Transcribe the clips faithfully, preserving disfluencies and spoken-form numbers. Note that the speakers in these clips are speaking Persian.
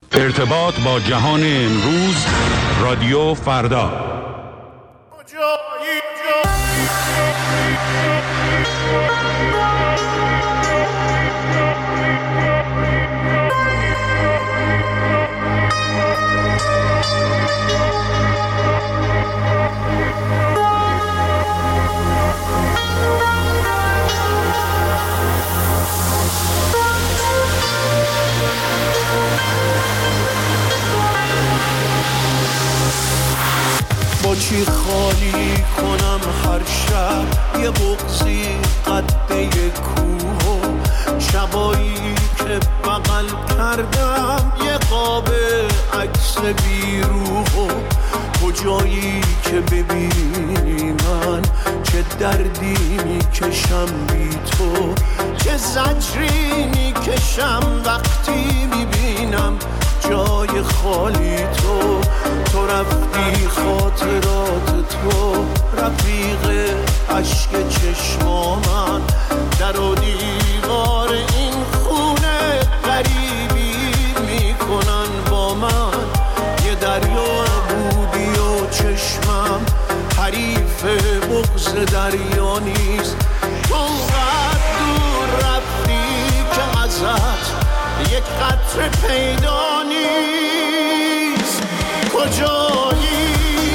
ارتباط با جهان امروز، رادیو فردا. با چی خالی کنم هر شب یه بغضی قده کوه، شبایی که بغل کردم یه قاب عکس بیروح، کجایی که ببینی من چه دردی میکشم بی تو، چه زجری میکشم وقتی میبینم جای خالی تو. تو رفتی خاطرات تو رفیق عشق چشما من، در و دیوار این خونه غریبی میکنن با من، یه دریا بودی و چشمم حریف بغض دریا نیست. تو قد دور رفتی که ازت یک قطره پیدا نیست. کجایی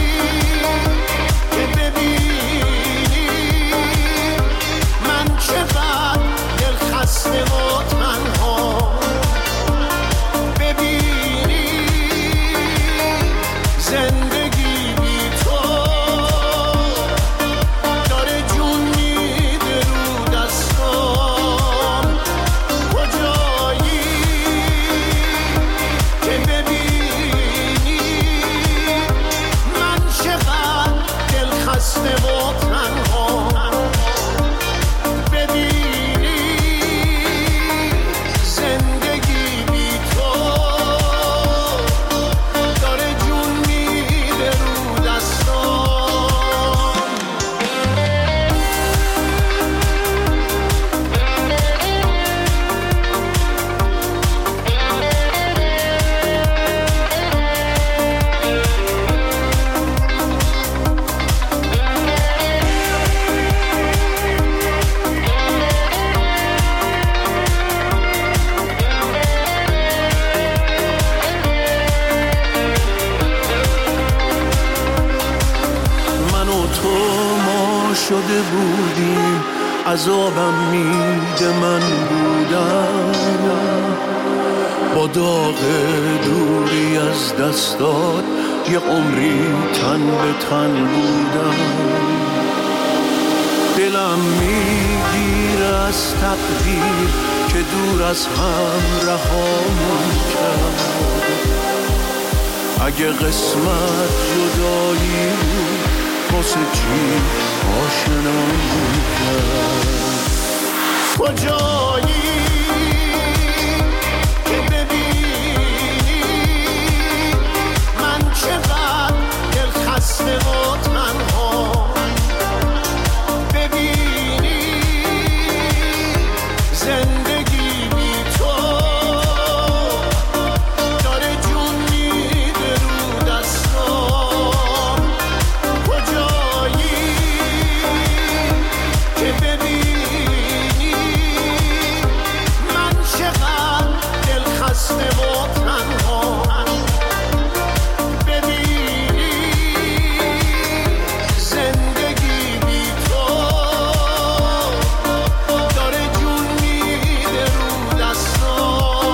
که ببینی من چقدر دل خسته و تنها، ببینی زندگی بی تو داره جون میده رو دستام. کجایی که ببینی من چقدر دل خسته و تنها، ببینی زندگی بی تو داره جون میده رو دستام. من و تو ما شده بودیم، عذابم میده من بودم، با داغ دوری از دستات یه عمری تن به تن بودم. دلم میگیره از تقدیر که دور از هم رهامون کرد، اگه قسمت جدایی بود واسه چی آشنامون کرد. کجایی که ببینی من چقدر دل خسته و تنها، ببینی زندگی بی تو داره جون میده رو دستام. کجایی که ببینی من چقدر دل خسته و تنها، ببینی زندگی بی تو داره جون میده رو دستام.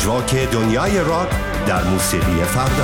راک دنیای راک در موسیقی فردا.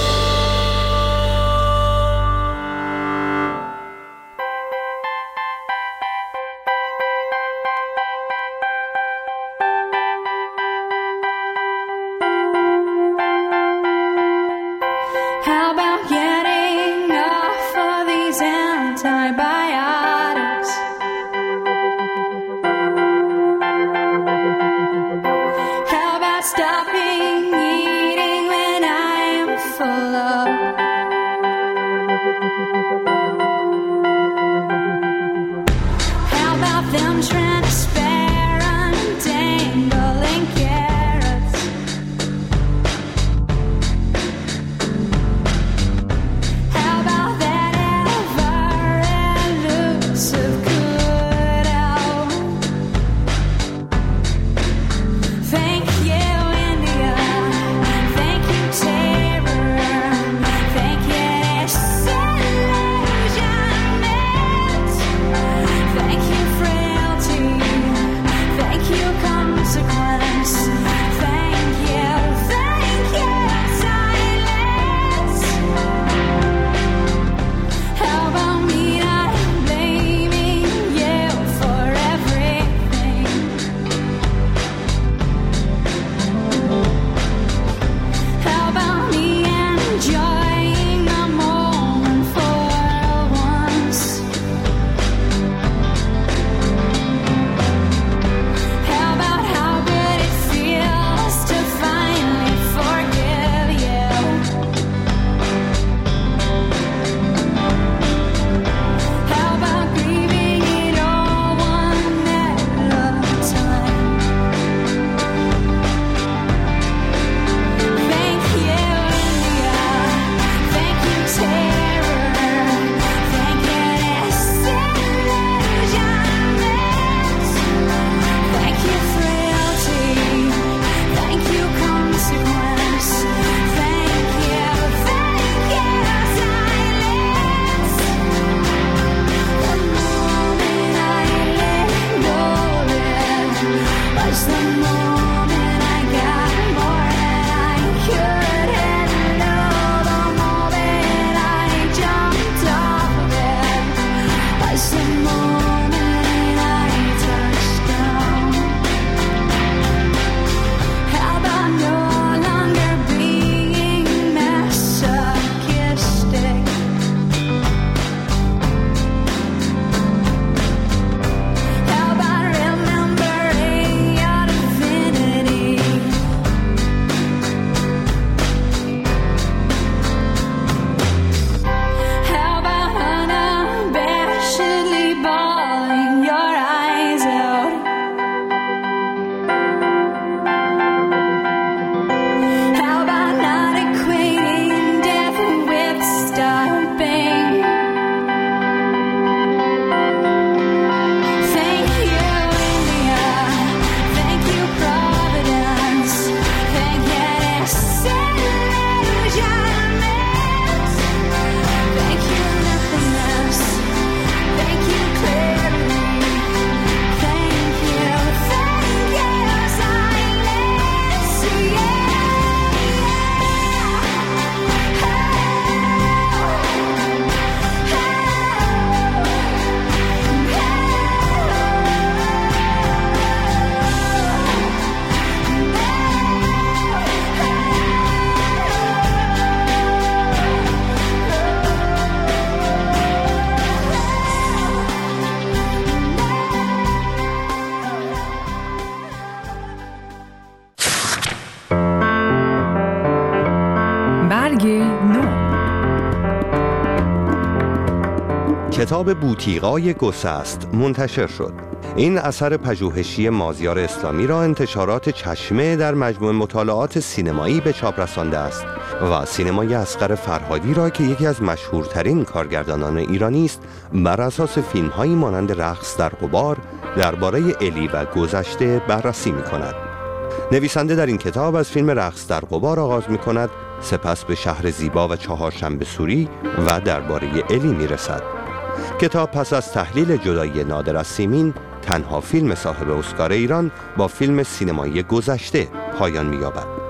کتاب بوتیقای گسست منتشر شد. این اثر پژوهشی مازیار اسلامی را انتشارات چشمه در مجموعه مطالعات سینمایی به چاپ رسانده است و سینمای اصغر فرهادی را که یکی از مشهورترین کارگردانان ایرانی است بر اساس فیلم‌هایی مانند رقص در غبار درباره الی و گذشته بررسی می‌کند. نویسنده در این کتاب از فیلم رقص در غبار آغاز می‌کند، سپس به شهر زیبا و چهارشنبه سوری و درباره الی می‌رسد. کتاب پس از تحلیل جدایی نادر از سیمین، تنها فیلم صاحب اسکار ایران، با فیلم سینمایی گذشته پایان می‌یابد.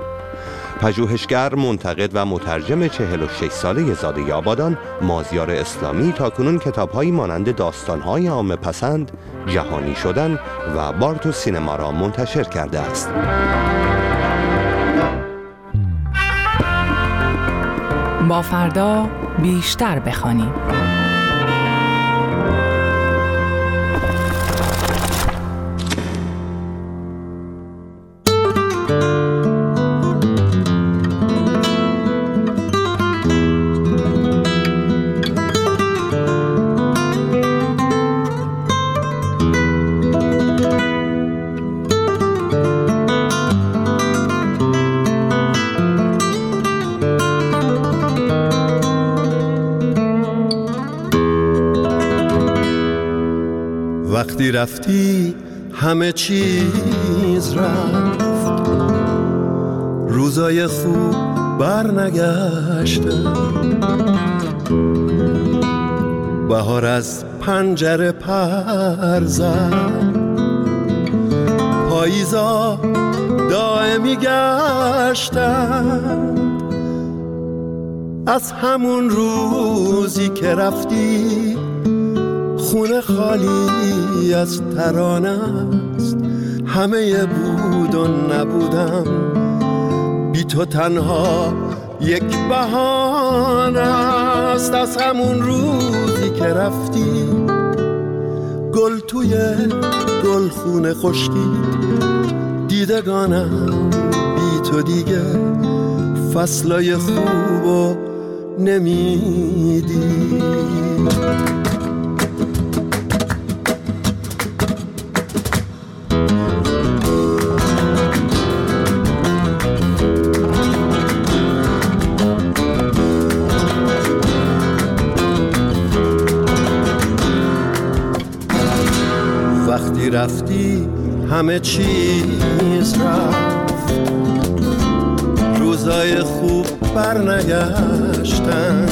پژوهشگر، منتقد و مترجم چهل و شش ساله زاده آبادان مازیار اسلامی تاکنون کتاب‌هایی مانند داستان‌های عامه پسند، جهانی شدن و بارتو سینما را منتشر کرده است. با فردا بیشتر بخوانیم. وقتی رفتی همه چیز رفت، روزای خوب برنگشتن، بهار از پنجره پر زد، پاییزا دائمی گشتن. از همون روزی که رفتی خونه خالی از ترانه است، همه بود و نبودم، بی تو تنها یک بهانه است. از همون روزی که رفتی گل توی گل خونه خشکید، دیدگانم بی تو دیگه فصلای خوبو نمیدی. وقتی رفتی همه چیز رفت، روزای خوب برنگشتن،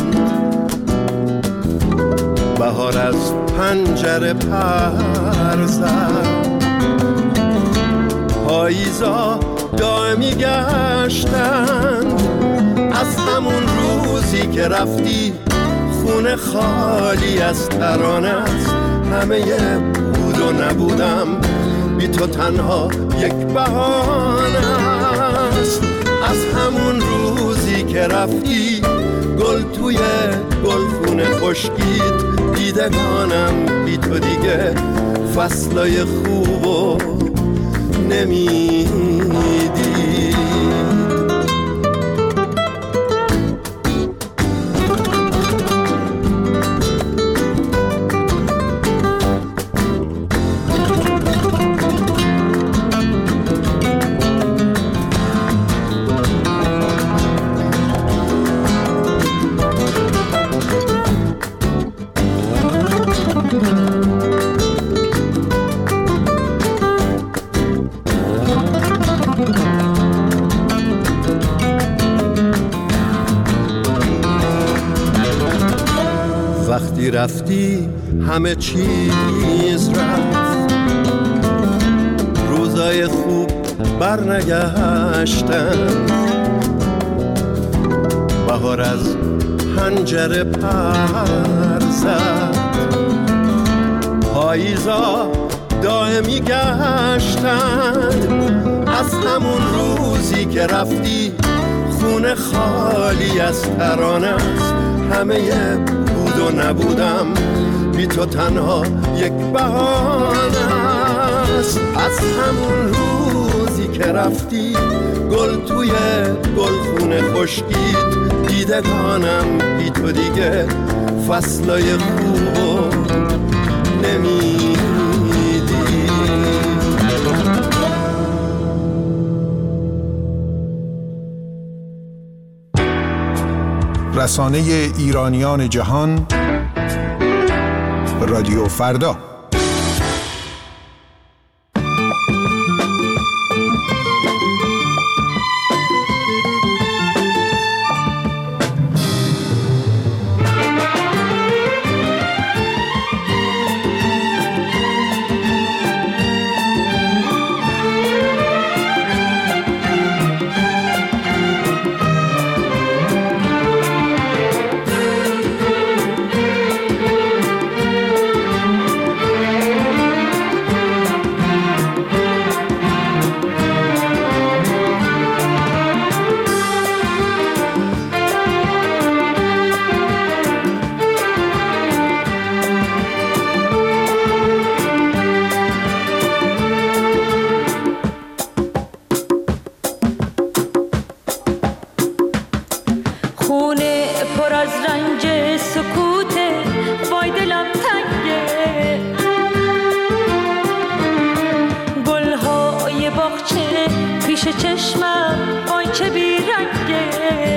بهار از پنجره پر زد، پاییزا دائمی گشتن. از همون روزی که رفتی خونه خالی از ترانه است، همه بود و نبودم، بی تو تنها یک بهانه است. از همون روزی که رفتی گل توی گلخونه خشکید، دیدگانم بی تو دیگه فصلای خوبو نمیدی. وقتی رفتی همه چیز رفت، روزای خوب برنگشتن، بهار از پنجره پر زد، پاییزا دائمی گشتن. از همون روزی که رفتی خونه خالی از ترانه است، همه بود و نبودم، بی تو تنها یک بهانه است. از همون روزی که رفتی گل توی گلخونه خشکید، دیدگانم بی تو دیگه فصلای خوبو نمیدی. رسانه ایرانیان جهان، رادیو فردا. باغچه پیش چشمم، وای چه بیرنگه.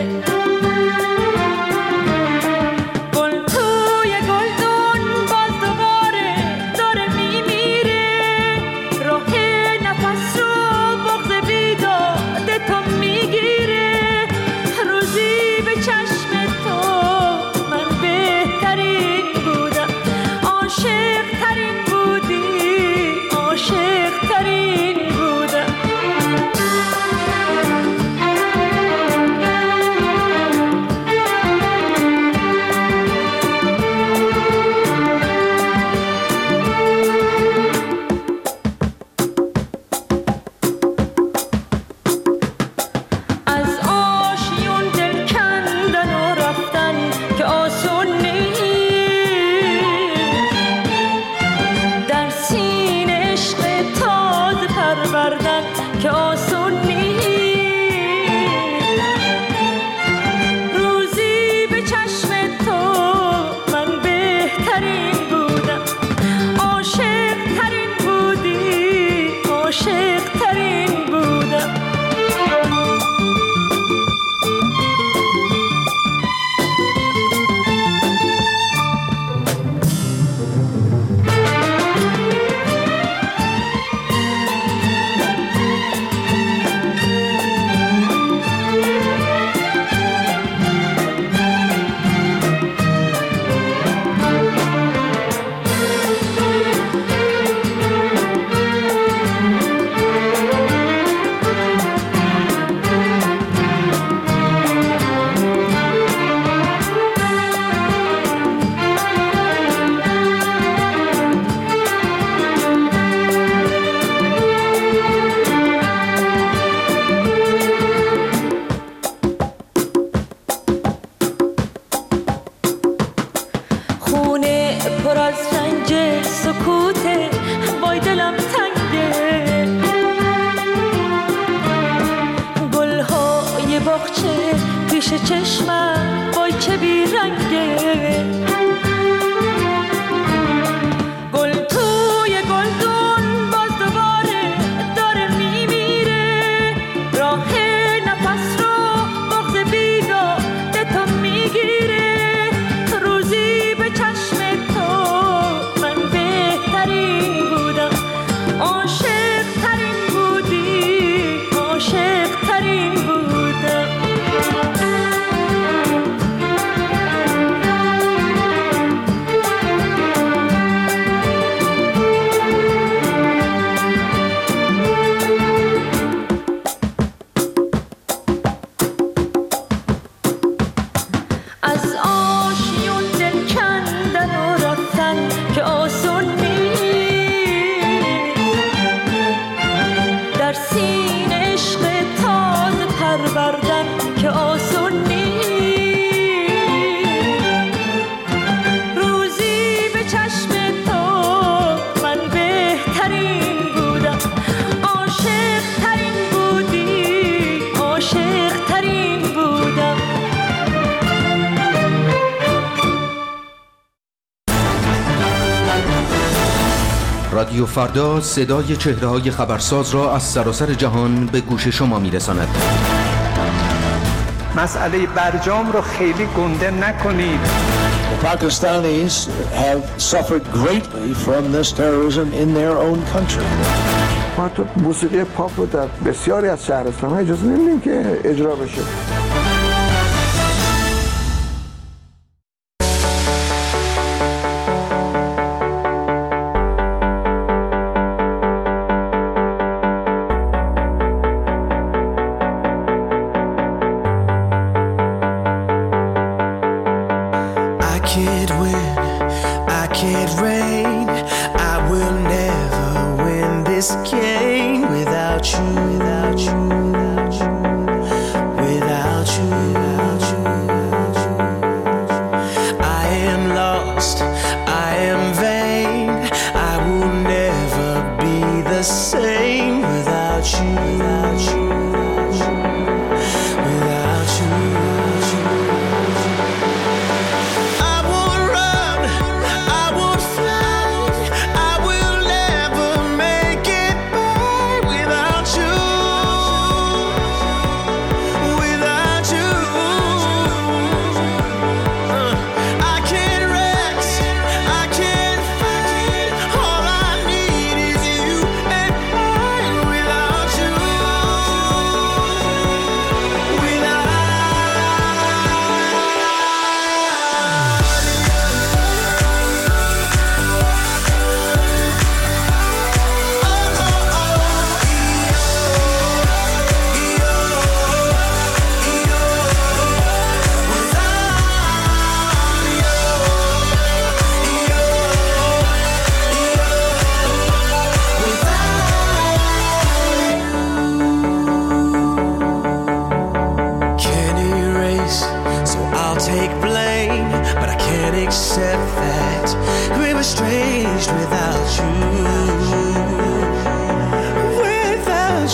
رادیو فردا صدای چهره‌های خبرساز را از سراسر جهان به گوش شما می‌رساند. مسئله برجام رو خیلی گنده نکنید. The Pakistanis have suffered greatly from this terrorism in their own country. ما تو موسیقی پاپ رو در بسیاری از شهرستان‌ها اجازه نمیدیم که اجرا بشه. Without you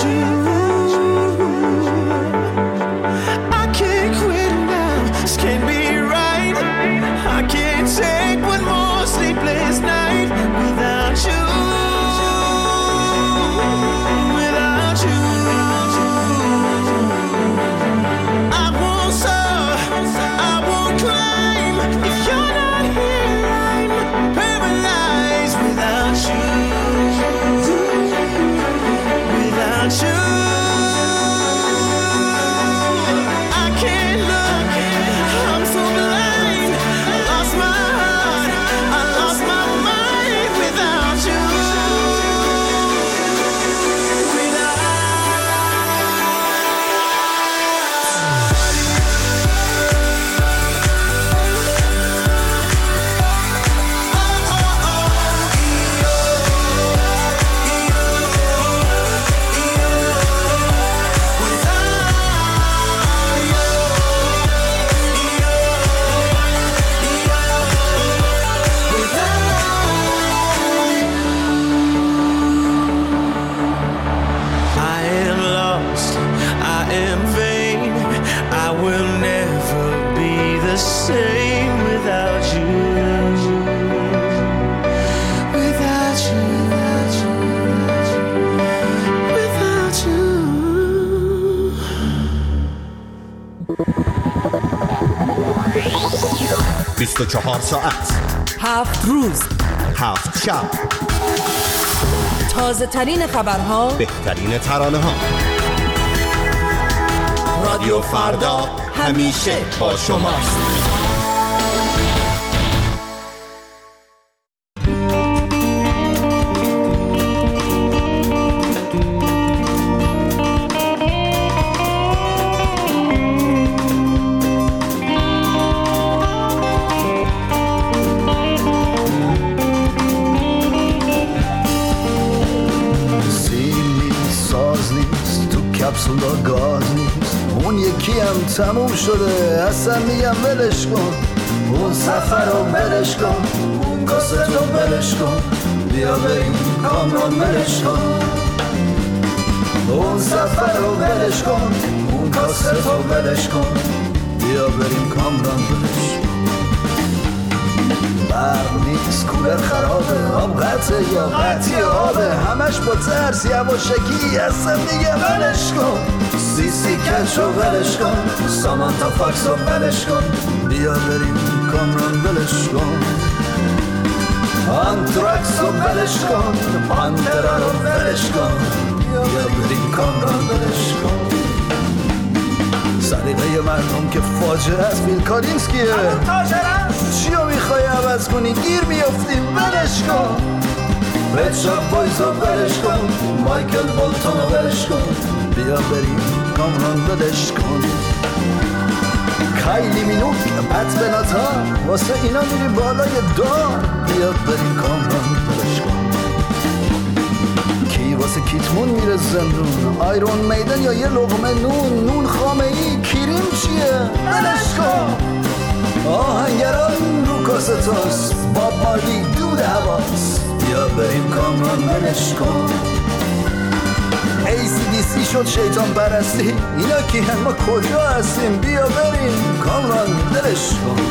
I can't quit now, this can't be right. I can't take one more sleepless night without you. Without you, I won't surf, I won't climb. If you're not here, I'm paralyzed without you. Without you, I can't look, I'm so blind. I lost my heart, I lost my mind without you. I am lost, I am vain. I will never be the same without you. Without you, without you, without you. بیست و چهار ساعت، هفت روز، هفت شب، تازه ترین خبرها، بهترین ترانه ها. رادیو فردا همیشه با شماست. کپسولا گاز نیست، اون یکی هم تموم شده، اصلا میگم ولش کن. اون سفر رو ولش کن، اون کاست رو ولش کن، بیا بریم کامران ولش کن. اون سفر رو ولش کن، اون کاست رو ولش کن، بیا بریم کامران ولش کن. برق نیست، کولر خرابه، آب قطعه یا قطعی آبه، همش با ترس یواشکی اصلا میگه ولش کن. سی سی کش رو ولش کن، سامانتا فاکس رو ولش کن، بیا بریم کامران ولش کن. آنتراکس رو ولش کن، پانترا رو ولش کن، بیا بریم کامران ولش کن. سلیقه مردم که فاجعه است، فیل کالینسکیه، چی رو میخوای عوض کنی؟ گیر میافتیم، ولش کن. رد شاپ بایز رو ولش کن، مایکل بولتون رو ولش کن، بیا بریم کامران ولش کن. کایلی مینوک، پت بناتا، واسه اینا میری بالای دار، بیا بریم کامران ولش کن. کی واسه کیتمون میره زندون، آیرون میدن یا یه لقمه نون، نون خامه ای، کریم چیه؟ ولش کن. آهنگران رو کاستاس، باب مارلی دود حواس، بیا بریم کامران ولش کن. ای سی دی سی شد شیطان پرستی، اینا کی هم؟ ما کجا هستیم؟ بیا بریم کامران ولش کن.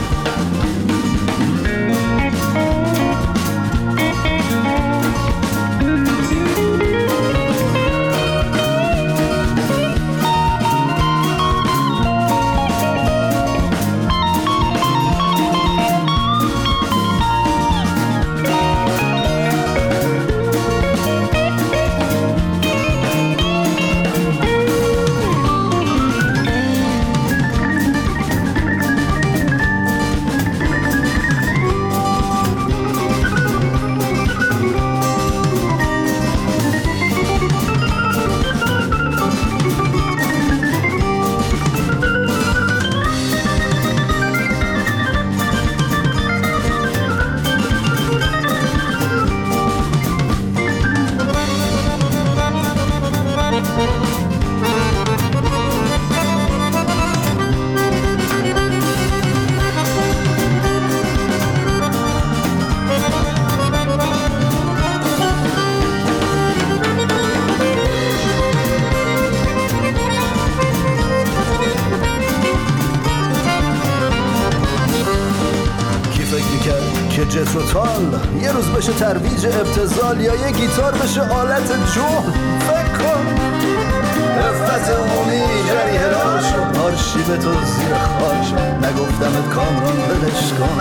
توتال، یه روز بشه ترویج ابتذال، یا یه گیتار بشه آلت جون. فکر کن افت عمومی جریه دار شد، آرشیو تو زیر خاک شد، نگفتمت کامران ولش کن.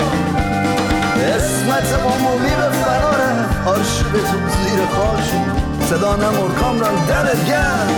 اسمت عمومی به فراره، آرشیو تو زیر خاک شد، صدا نمور کامران دمت گرم.